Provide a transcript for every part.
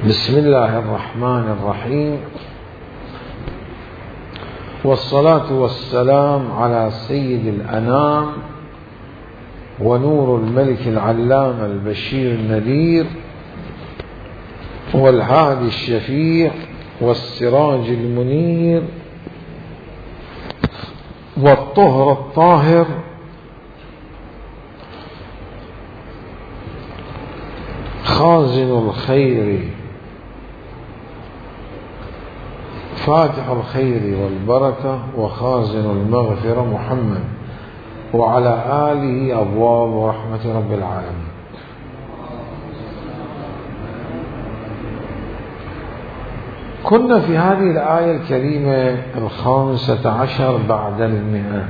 بسم الله الرحمن الرحيم، والصلاة والسلام على سيد الأنام ونور الملك العلام البشير النذير والهادي الشفيع والسراج المنير والطهر الطاهر خازن الخير فاتح الخير والبركة وخازن المغفرة محمد وعلى آله أبواب رحمة رب العالمين. كنا في هذه الآية الكريمة 15 بعد 100،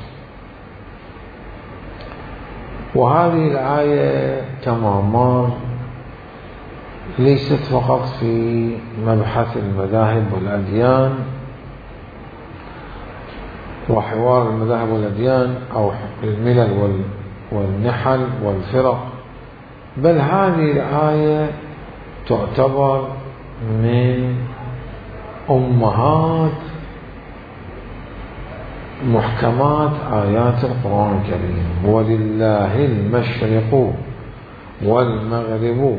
وهذه الآية كما مر ليست فقط في مبحث المذاهب والأديان وحوار المذاهب والأديان أو الملل والنحل والفرق، بل هذه الآية تعتبر من أمهات محكمات آيات القرآن الكريم. ولله المشرق والمغرب،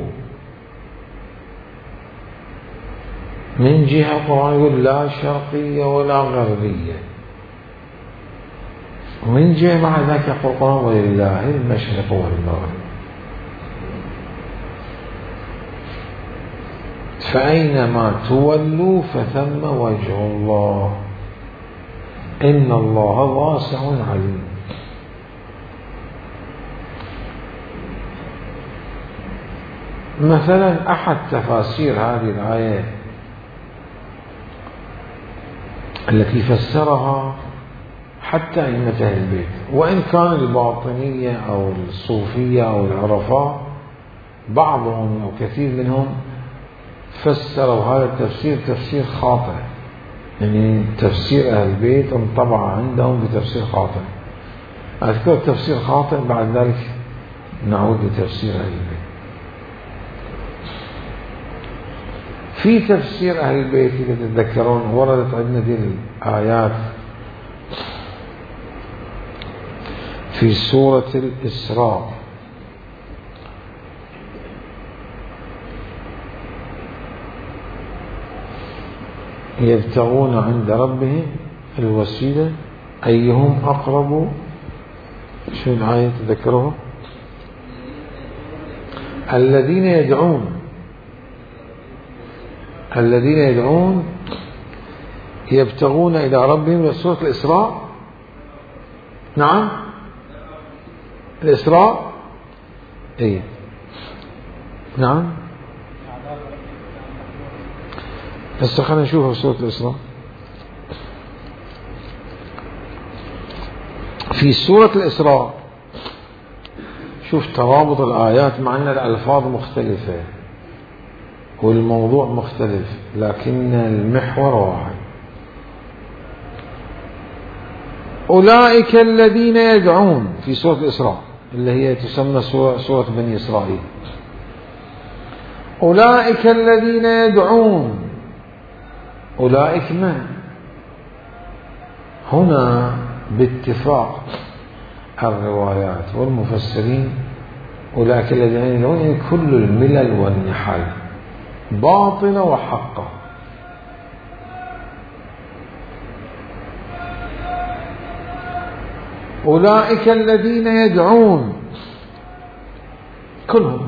من جهة القرآن يقول لا شرقية ولا غربية، ومن جهة مع ذلك يقول القرآن ولله المشرق والمغرب. فأينما تولوا فثم وجه الله إن الله واسع عليم. مثلا أحد تفاسير هذه الآية التي فسرها حتى أئمة أهل البيت، وإن كان الباطنية أو الصوفية أو العرفاء بعضهم أو كثير منهم فسروا هذا التفسير تفسير خاطئ، يعني تفسير أهل البيت انطبع عندهم بتفسير خاطئ. أذكر تفسير خاطئ بعد ذلك نعود لتفسير أهل البيت. في تفسير أهل البيت إذا تتذكرون وردت عندنا دي الآيات في سورة الإسراء، يبتغون عند ربهم الوسيلة أيهم أقرب. شو الآية تذكروها؟ الذين يدعون يبتغون إلى ربهم. سورة الإسراء، نعم الإسراء، إيه نعم. بس خلينا نشوفها في سورة الإسراء. في سورة الإسراء شوف ترابط الآيات، مع أن الألفاظ مختلفة والموضوع مختلف لكن المحور واحد. أولئك الذين يدعون في سورة الإسراء اللي هي تسمى سورة بني إسرائيل. أولئك الذين يدعون، أولئك من؟ هنا باتفاق الروايات والمفسرين أولئك الذين يدعون كل الملل والنحل باطلة وحقة. أولئك الذين يدعون كلهم،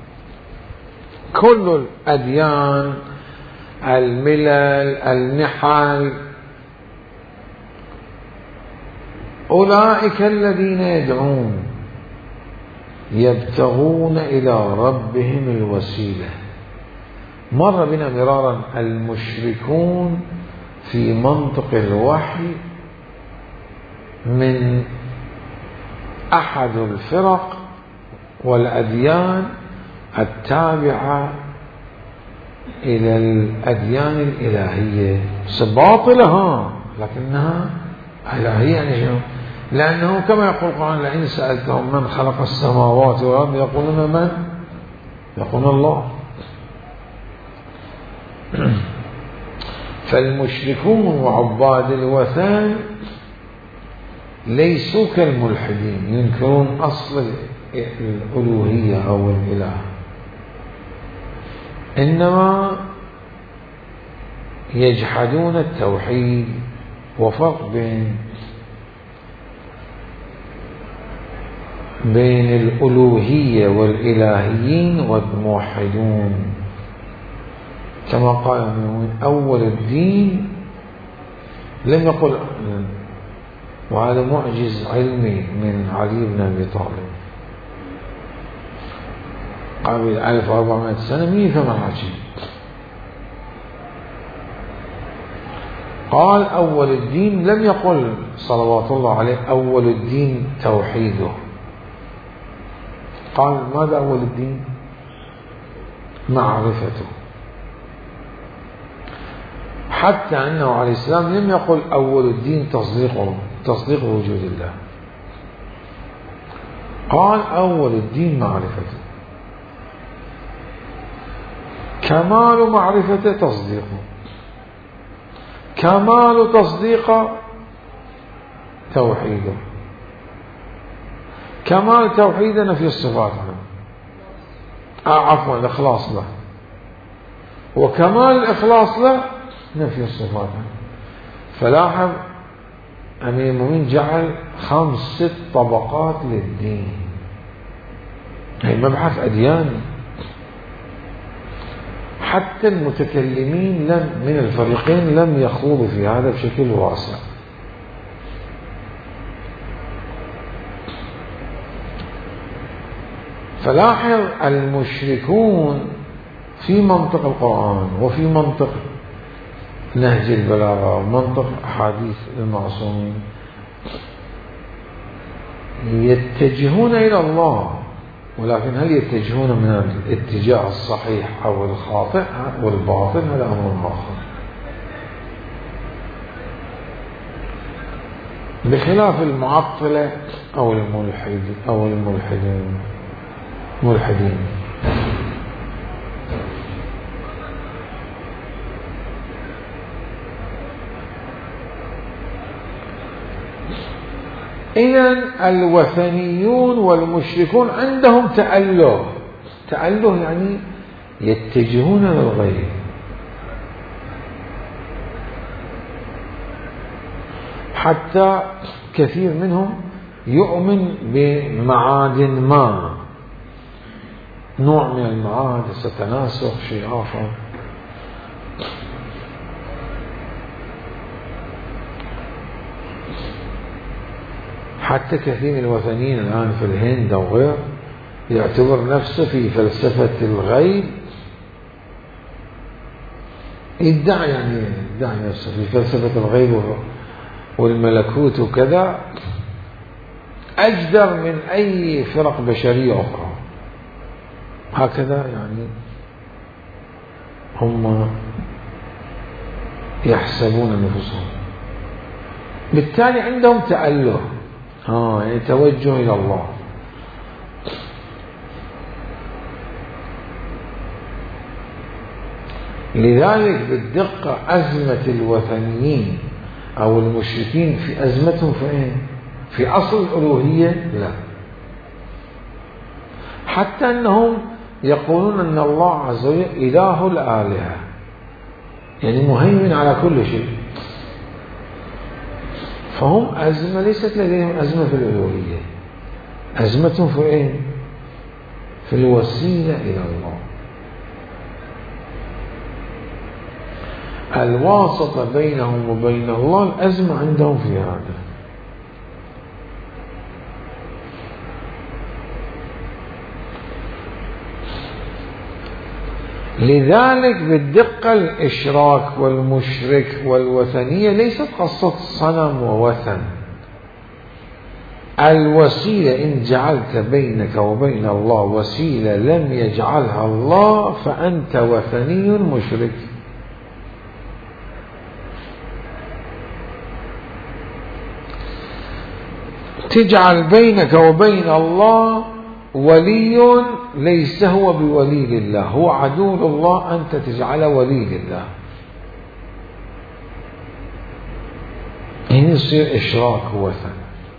كل الأديان الملل النحل. أولئك الذين يدعون يبتغون إلى ربهم الوسيلة. مر بنا مرارا المشركون في منطق الوحي من أحد الفرق والأديان التابعة إلى الأديان الإلهية، باطلة لكنها إلهية. يعني لأنه كما يقول القرآن لئن سألتهم من خلق السماوات والأرض يقولون من؟ يقولون الله. فالمشركون وعباد الوثن ليسوا كالملحدين ينكرون أصل الألوهية أو الإله، إنما يجحدون التوحيد. وفرق بين الألوهية والإلهيين والموحدون، كما قال من أول الدين لم يقل، وهذا معجز علمي من علي بن أبي طالب قبل 1400 سنة. مين فهم العجيب؟ قال أول الدين، لم يقل صلوات الله عليه أول الدين توحيده. قال ماذا أول الدين؟ معرفته. حتى أنه عليه السلام لم يقل أول الدين تصديق وجود الله، قال أول الدين معرفته، كمال معرفته تصديقه، كمال تصديقه توحيده، كمال توحيده نفي الصفات عنه، عفوا الإخلاص له، وكمال الإخلاص له نفي الصفات عنه. فلاحظ أمير المؤمنين جعل 5 طبقات للدين، هي مبحث أديان. حتى المتكلمين من الفريقين لم يخوضوا في هذا بشكل واسع. فلاحظ المشركون في منطق القرآن وفي منطق نهج البلاغة ومنطق أحاديث المعصومين يتجهون إلى الله، ولكن هل يتجهون من الاتجاه الصحيح أو الخاطئ والباطل؟ هذا أمر آخر. بخلاف المعطلة أو الملحدين. إذن الوثنيون والمشركون عندهم تأله يعني يتجهون للغير. حتى كثير منهم يؤمن بمعاد ما، نوع من المعاد ستناسخ شيء آخر. حتى كثير من الوثنيين الآن في الهند أو غير يعتبر نفسه في فلسفة الغيب، يدعي نفسه في فلسفة الغيب والملكوت وكذا، أجدر من أي فرق بشرية أخرى. هكذا يعني هم يحسبون نفسهم. بالتالي عندهم تأله، يعني توجه إلى الله. لذلك بالدقة أزمة الوثنيين أو المشركين في أزمتهم في أصل الألوهية لا، حتى أنهم يقولون أن الله عز وجل إله الآلهة، يعني مهيمن على كل شيء. فهم أزمة ليست لديهم أزمة في الألوهية، أزمتهم في الوسيلة إلى الله، الواسطة بينهم وبين الله. الأزمة عندهم في هذا. لذلك بالدقة الإشراك والمشرك والوثنية ليست قصة صنم ووثن. الوسيلة إن جعلت بينك وبين الله وسيلة لم يجعلها الله فأنت وثني مشرك. تجعل بينك وبين الله ولي ليس هو بولي لله، هو عدو الله، أنت تجعله ولي لله. يصير إشراك وثن،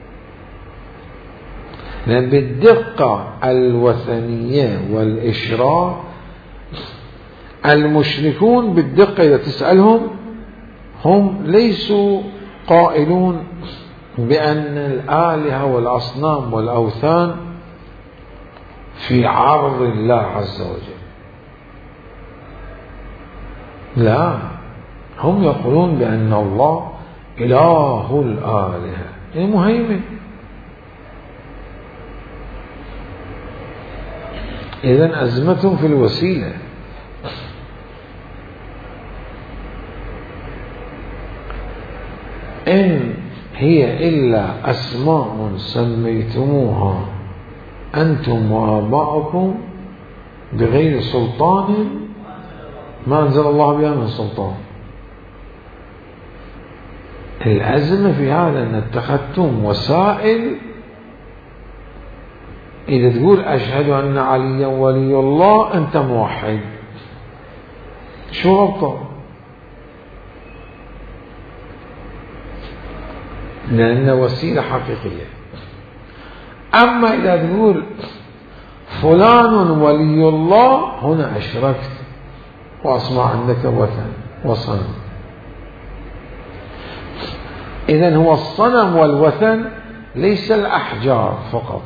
لأن بالدقة الوثنية والإشراك المشركون بالدقة إذا تسألهم هم ليسوا قائلون بأن الآلهة والأصنام والأوثان في عرض الله عز وجل، لا، هم يقولون بأن الله إله الآلهة المهيمن. إذن أزمتهم في الوسيلة. إن هي إلا أسماء سميتموها أنتم وآباؤكم بغير سلطان ما أنزل الله بها من سلطان. الأزمة في هذا أن اتخذتم وسائل. إذا تقول أشهد أن عليا ولي الله أنت موحد، شو غلطة؟ لأن وسيلة حقيقية. أما إذا تقول فلان ولي الله هنا أشركت وأصبح عندك وثن وصنم. إذن هو الصنم والوثن ليس الأحجار فقط.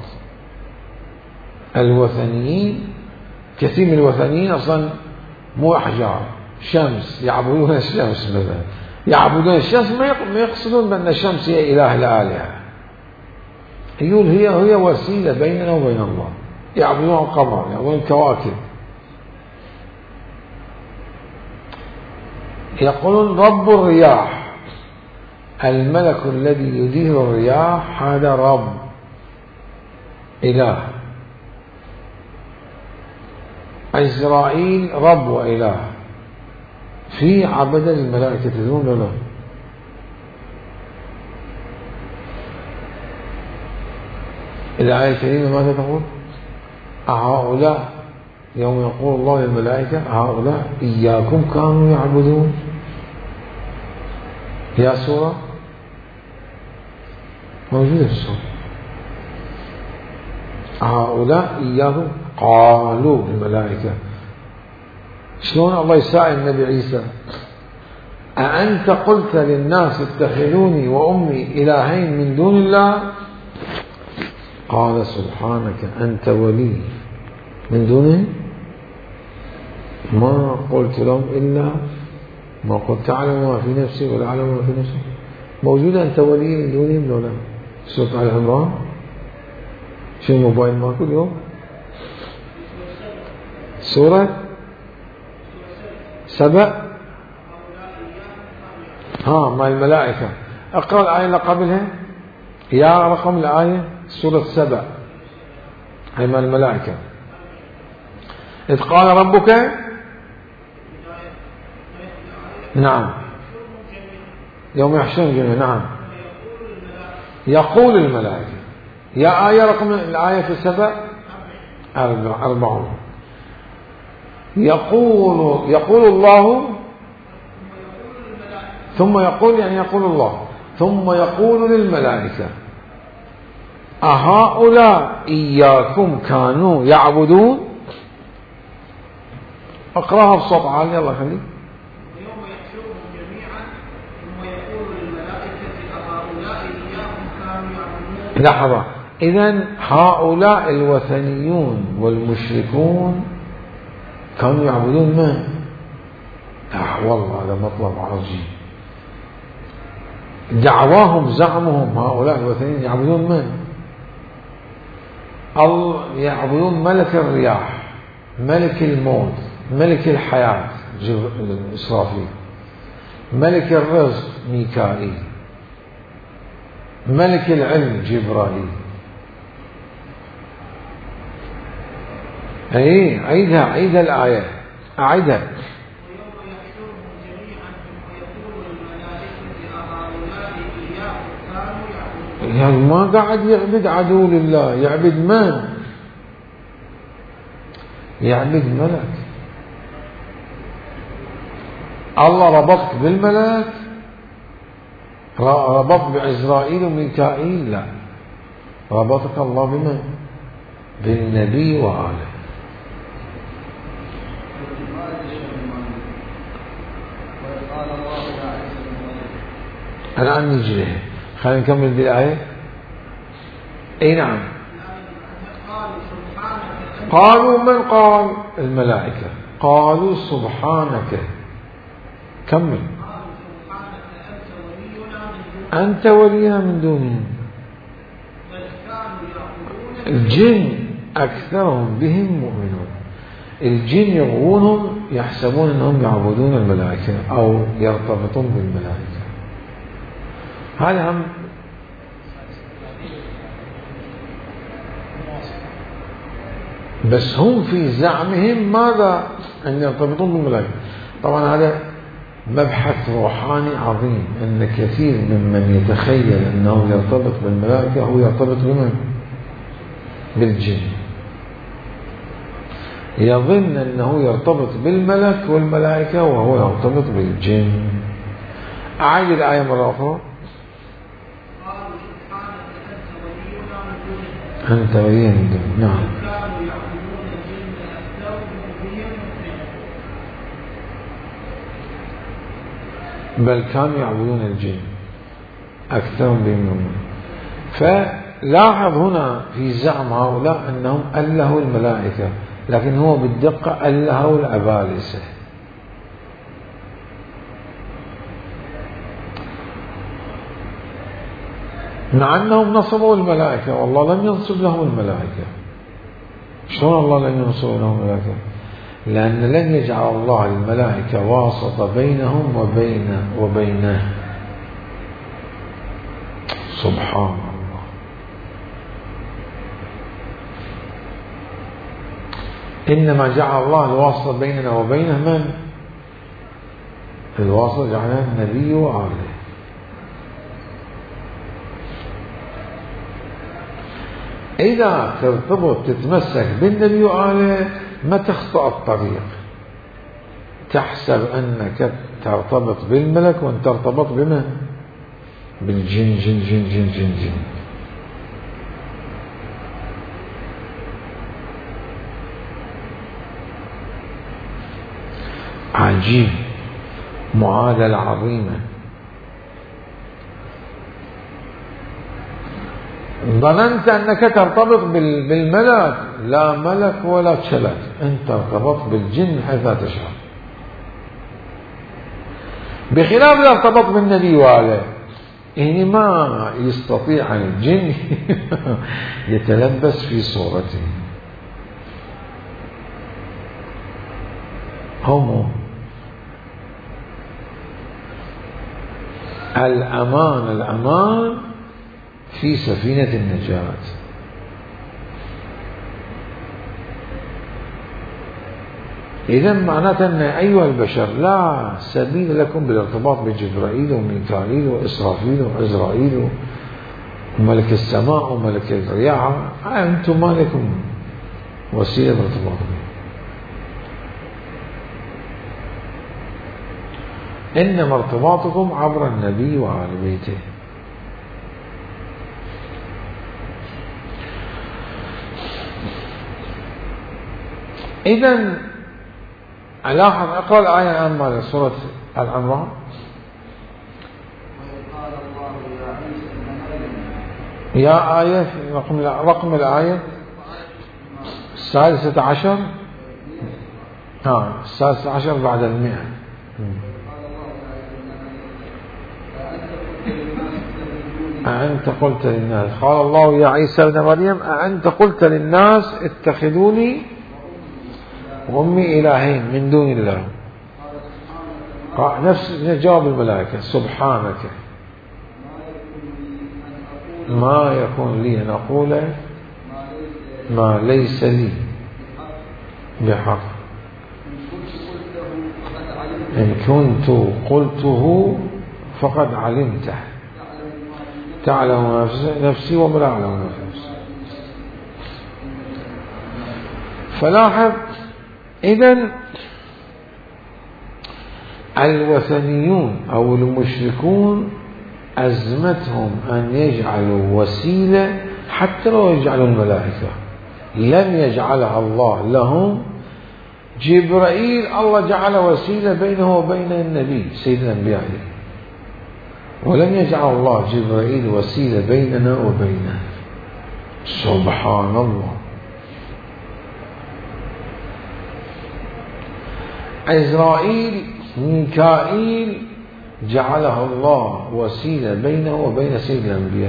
الوثنيين كثير من الوثنيين أصلا مو أحجار، شمس، يعبدون الشمس مثلا، يعبدون الشمس ما يقصدون بأن الشمس هي إله الآلهة، يقول هي وسيلة بيننا وبين الله. يعبدون القمر، يعبدون الكواكب، يقولون رب الرياح، الملك الذي يدير الرياح هذا رب إله. إسرائيل رب وإله. في عبد الملائكة تدرون ولا لا؟ الآية الكريمة ماذا تقول؟ أهؤلاء يوم يقول الله للملائكة هؤلاء إياكم كانوا يعبدون. يا سورة موجودة في السورة. هؤلاء إياكم قالوا الملائكة. شلون الله يسائل النبي عيسى أأنت قلت للناس اتخذوني وأمي إلهين من دون الله؟ قال سبحانك أنت ولي من دونه ما قلت لهم إلا ما قلت تعلم ما في نفسي ولا أعلم ما في نفسي. موجودة أنت ولي من دونهم ولا لا؟ سورة آل عمران. شو الموبايل ماكو اليوم؟ سورة سبأ. مع الملائكة. أقرأ الآية اللي قبلها يا رقم الآية سورة سبأ هي مع الملائكة. إذ قال ربك نعم يوم يحشرهم جميعا نعم يقول الملائكة. يا آية رقم الآية في سبأ 40. يقول الله ثم يقول يعني يقول الله ثم يقول للملائكة أهؤلاء إياكم كانوا يعبدون. اقرأها بصوت عالي يلا خليك. ويوم يحشرهم جميعا ثم يقول للملائكة أهؤلاء إياكم كانوا يعبدون. لحظة. إذن هؤلاء الوثنيون والمشركون كانوا يعبدون من؟ والله هذا مطلب عجيب. دعواهم زعمهم هؤلاء الوثنيين يعبدون من؟ يعبدون ملك الرياح، ملك الموت، ملك الحياة إسرافيل، ملك الرزق ميكائيل، ملك العلم جبرائيل. عيدها الآية أعيدها. ويوم يحشرهم جميعا ثم يقول للملائكة أهؤلاء إياكم كانوا يعبدون. يعني ما قاعد يعبد عدو لله، يعبد من؟ يعبد ملك. الله ربطك بالملك ربط بعزرائيل وميكائيل؟ لا، ربطك الله بمن؟ بالنبي وآله. الآن نجي له، خلينا نكمل بالآية. اي نعم. قالوا من قال؟ الملائكة. قالوا سبحانك. كمل. أنت ولينا من دونهم. الجن أكثرهم بهم مؤمنون. الجن يغوونهم، يحسبون أنهم يعبدون الملائكة أو يرتبطون بالملائكة. هذا هم بس هم في زعمهم ماذا؟ أن يرتبطون بالملائكة. طبعا هذا مبحث روحاني عظيم، أن كثير ممن يتخيل أنه يرتبط بالملائكة هو يرتبط بمن؟ بالجن. يظن أنه يرتبط بالملك والملائكة وهو يرتبط بالجن. أعيد الآية مرة أخرى. أنت ولي من دون. نعم. بل كانوا يعبدون الجن أكثرهم بهم. فلاحظ هنا في زعم هؤلاء أنهم ألهوا الملائكة، لكن هو بالدقة ألهوا العبالسة. مع أنهم نصبوا الملائكة والله لم ينصب لهم الملائكة. شلون الله لم ينصب لهم الملائكة؟ لأن لن يجعل الله الملائكة واسطة بينهم وبينه. سبحان الله. إنما جعل الله الواسطة بيننا وبينه من؟ الواسطة جعلها النبي وآله. إذا ترتبط تتمسك بالنبي وآله ما تخطأ الطريق، تحسب أنك ترتبط بالملك وأن ترتبط بمن؟ بالجن. جن جن جن جن جن. عجيب، معادلة عظيمة. ظننت أنك ترتبط بالملك، لا ملك ولا كلك، أنت ترتبط بالجن حيث تشعر، بخلاف إذا ارتبط بالنبي وآله. يعني ما يستطيع الجن يتلبس في صورته. هم الأمان في سفينة النجاة. إذا معناته أن أيها البشر لا سبيل لكم بالارتباط بجبرائيل وميكائيل وإسرافيل وعزرائيل وملك السماء وملك الرياح، أنتم ما لكم وسيلة بالارتباط به. إنما ارتباطكم عبر النبي وآل بيته. إذن ألاحظ أقرأ الآية الآن مال سورة العمران. يا آية رقم الآية 16. نعم 16 بعد 100. أأنت قلت للناس، قال الله يا عيسى ابن مريم أأنت قلت للناس اتخذوني وأمي إلهين من دون الله. نفس جواب الملائكة، سبحانك ما يكون لي أن أقول ما ليس لي بحق، إن كنت قلته فقد علمته، تعلم نفسي وما لا أعلم نفسي. فلاحظ إذن الوثنيون أو المشركون أزمتهم أن يجعلوا وسيلة حتى لو يجعلوا الملائكة، لم يجعلها الله لهم. جبرائيل الله جعل وسيلة بينه وبين النبي سيد الأنبياء، ولم يجعل الله جبرائيل وسيلة بيننا وبينه. سبحان الله. عزرائيل ميكائيل جعله الله وسيلة بينه وبين سيد الأنبياء.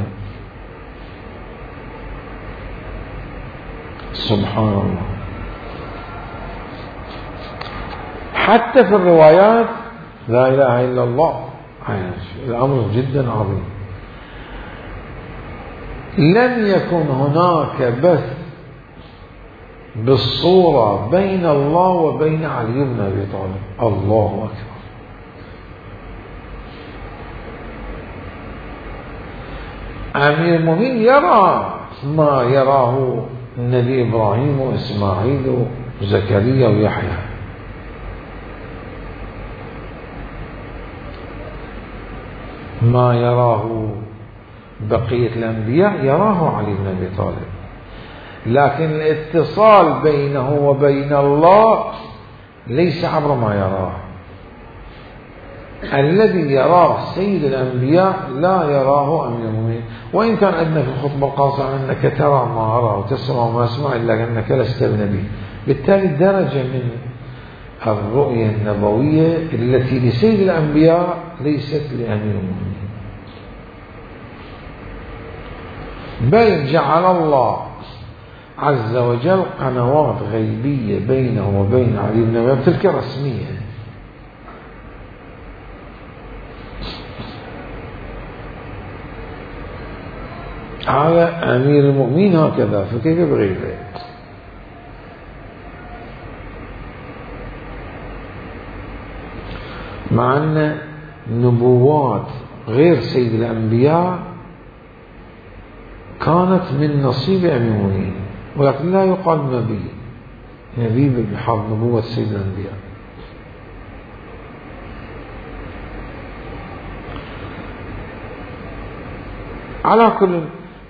سبحان الله. حتى في الروايات لا إله إلا الله، الأمر جدا عظيم. لم يكن هناك بث بالصورة بين الله وبين علي بن أبي طالب. الله أكبر. أمير المؤمنين يرى ما يراه النبي إبراهيم وإسماعيل وزكريا ويحيى، ما يراه بقية الأنبياء يراه علي بن أبي طالب، لكن الاتصال بينه وبين الله ليس عبر ما يراه. الذي يراه سيد الأنبياء لا يراه أمير المؤمنين. وإن كان عندنا في الخطبة القاصرة أنك ترى ما أرى وتسمع ما أسمع إلا أنك لست بنبي. بالتالي درجة من الرؤية النبوية التي لسيد الأنبياء ليست لأمير المؤمنين. بل جعل الله عز وجل قنوات غيبية بينه وبين علي بن أبي طالب، تلك رسمية. على أمير المؤمنين هكذا، فكيف بغيره؟ مع أن نبوات غير سيد الأنبياء كانت من نصيب أمير المؤمنين، ولكن لا يقال نبي بحظ نبوة سيد الأنبياء. على كل،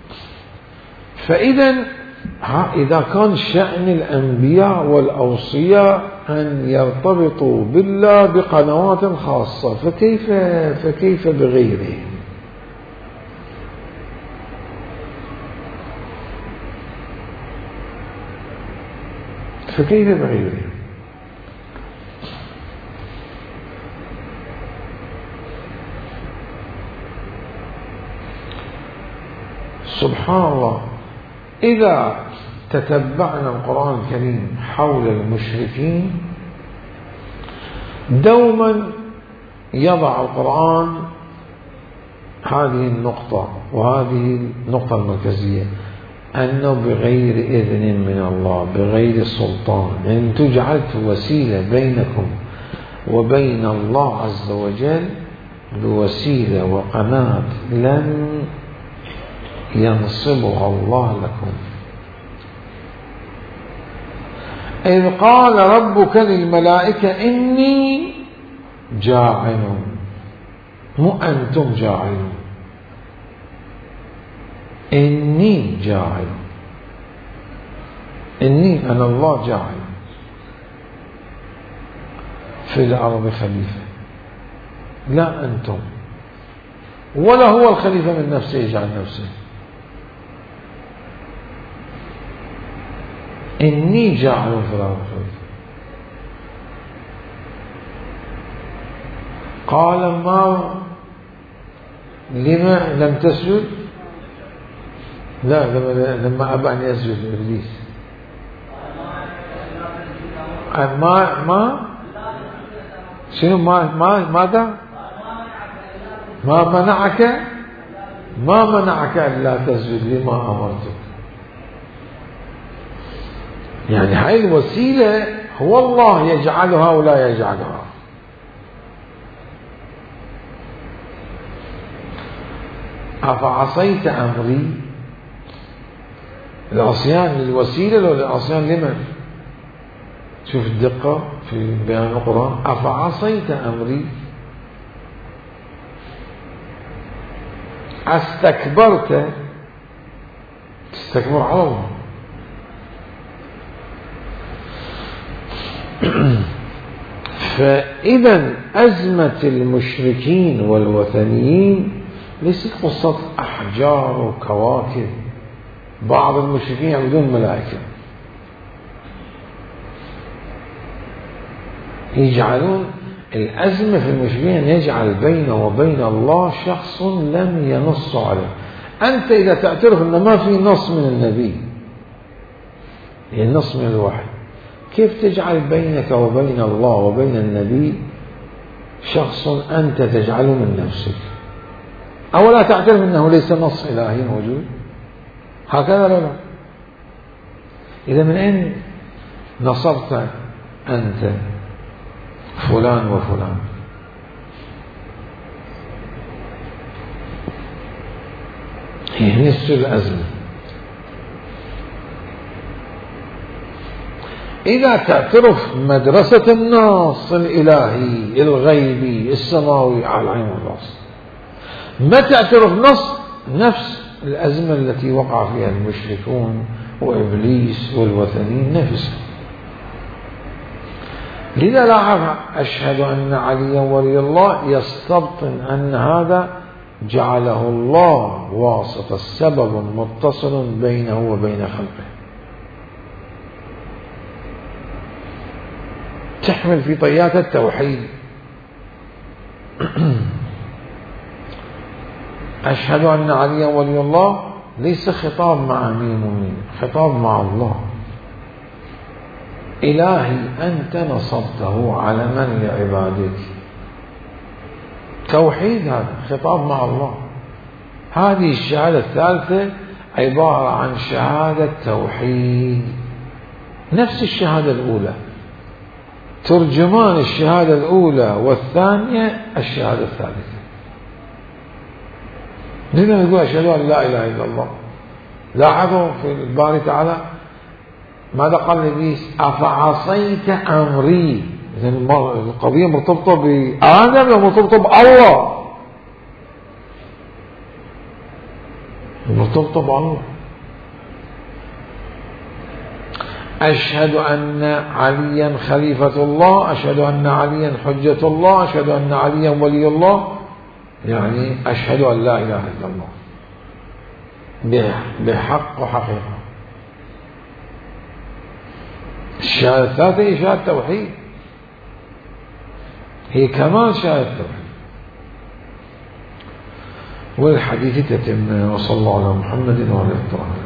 إذا كان شأن الأنبياء والأوصياء أن يرتبطوا بالله بقنوات خاصة، فكيف بغيرهم؟ فكيف بغيرهم؟ سبحان الله. إذا تتبعنا القرآن الكريم حول المشركين، دوما يضع القرآن هذه النقطة، وهذه النقطة المركزية، أنه بغير إذن من الله، بغير سلطان، إن تجعلت وسيلة بينكم وبين الله عز وجل بوسيلة وقناة لن ينصبها الله لكم. إذ قال ربك للملائكة إني جاعل، مو أنتم جاعلون، إني جاعل، إني أنا الله جاعل في الأرض خليفة، لا أنتم، ولا هو الخليفة من نفسه يجعل نفسه. إني جاعل في الأرض خليفة. قال ما لما لم تسجد؟ لا، لما أبى أن يسجد إبليس. ما شنو ماذا؟ ما منعك ألا تسجد لما أمرتك. يعني هاي الوسيلة هو الله يجعلها ولا يجعلها. أفعصيت أمري؟ العصيان للوسيلة ولا العصيان لمن؟ شوف الدقة في بيان القرآن. أفعصيت أمري، استكبرت تستكبر على الله. فإذا أزمة المشركين والوثنيين ليست قصة أحجار وكواكب. بعض المشركين يعبدون ملائكة، يجعلون الأزمة في المشركين يجعل بينه وبين الله شخص لم ينص عليه. أنت إذا تعترف أن ما في نص من النبي، يعني نص من الوحي، كيف تجعل بينك وبين الله وبين النبي شخص أنت تجعله من نفسك؟ أولا تعترف أنه ليس نص إلهي موجود؟ هكذا لا. إذا من أين نصبت أنت فلان وفلان؟ هي نفس الأزمة. إذا تعترف مدرسة النص الإلهي الغيبي السماوي على العين والرأس، ما تعترف نص نفس الأزمة التي وقع فيها المشركون وإبليس والوثنيين نفسها. لذا لاحظ أشهد أن عليا ولي الله يستبطن أن هذا جعله الله واسطة، سبب متصل بينه وبين خلقه، تحمل في طيات التوحيد. أشهد أن عليا ولي الله ليس خطاب مع أمير المؤمنين، خطاب مع الله. إلهي أنت نصبته علما لعبادك، توحيد، هذا خطاب مع الله. هذه الشهادة الثالثة عبارة عن شهادة توحيد، نفس الشهادة الأولى، ترجمان الشهادة الأولى والثانية الشهادة الثالثة. لذا نقول أشهد أن لا إله إلا الله. لاحظوا في الباري تعالى ماذا قال لإبليس؟ أفعصيت أمري. إذن القضية مرتبطة بآدم ومرتبطة بالله، مرتبطة بالله. أشهد أن عليا خليفة الله، أشهد أن عليا حجة الله، أشهد أن عليا ولي الله، يعني أشهد أن لا إله إلا الله بحق وحقيقة. الشهادة الثالثة هي شهادة التوحيد، هي كمال شهادة التوحيد. والحديث تتم. وصلى الله على محمد وعلى آله.